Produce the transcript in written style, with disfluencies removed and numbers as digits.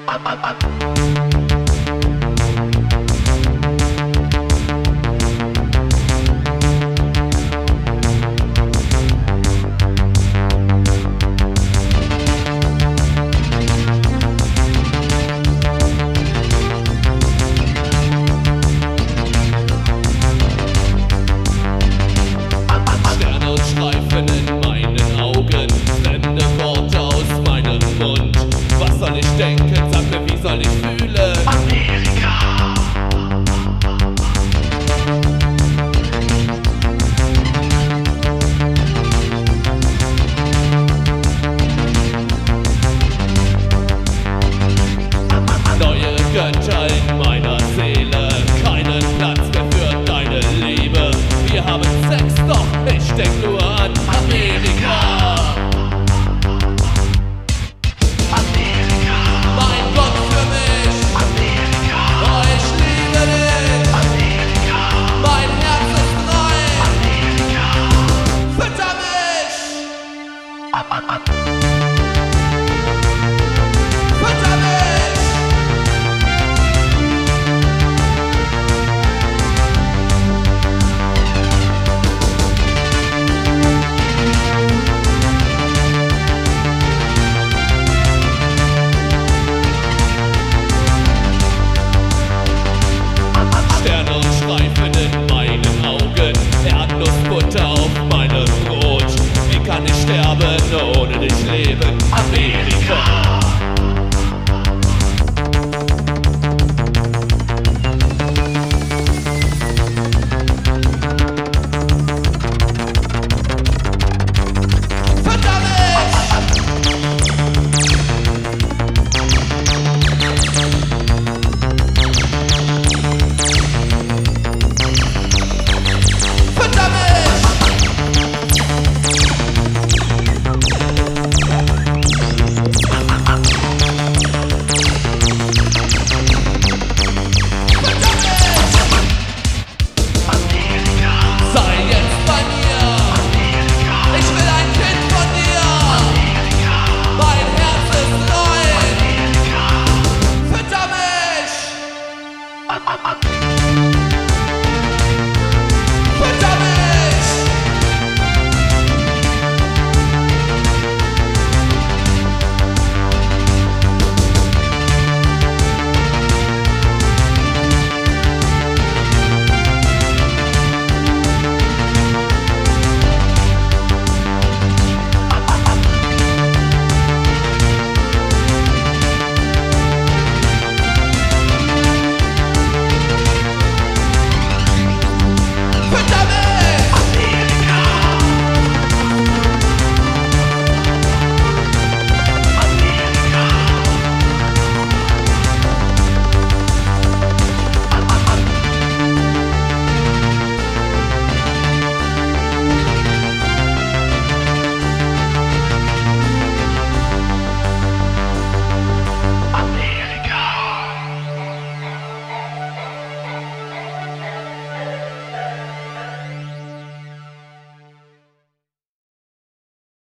Sterne und Streifen in meinen Augen, fremde Worte aus meinem Mund. Was soll ich denken? Sag mir, wie soll ich fühlen? Amerika. Neue Götter in meiner Seele, keinen Platz mehr für deine Liebe. Wir haben Sex, doch ich denk nur an Amerika. Amerika. Mein Gott für mich, Amerika. oh ich liebe dich. Amerika. Mein Herz ist rein, Amerika. fütter mich, fütter mich. Sterne und Streifen in meinen Augen, Erdnussbutter auf meinem Brot. Wie kann ich sterben, ohne dich leben